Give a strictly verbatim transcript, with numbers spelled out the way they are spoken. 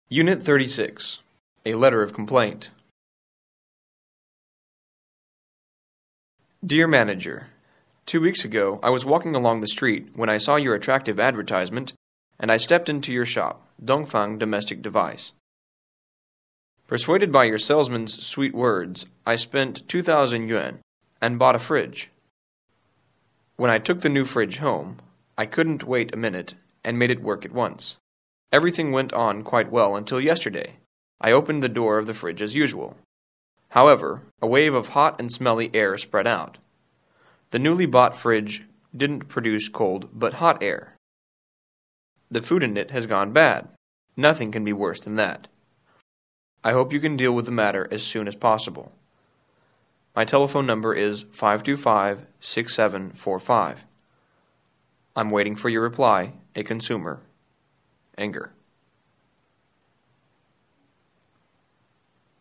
Unit thirty-six. A Letter of Complaint. Dear Manager, Two weeks ago, I was walking along the street when I saw your attractive advertisement, and I stepped into your shop, Dongfang Domestic Device. Persuaded by your salesman's sweet words, I spent two thousand yuan and bought a fridge. When I took the new fridge home, I couldn't wait a minute and made it work at once. Everything went on quite well until yesterday. I opened the door of the fridge as usual. However, a wave of hot and smelly air spread out. The newly bought fridge didn't produce cold but hot air. The food in it has gone bad. Nothing can be worse than that. I hope you can deal with the matter as soon as possible. My telephone number is five two five, six seven four five. I'm waiting for your reply, a consumer. Anger.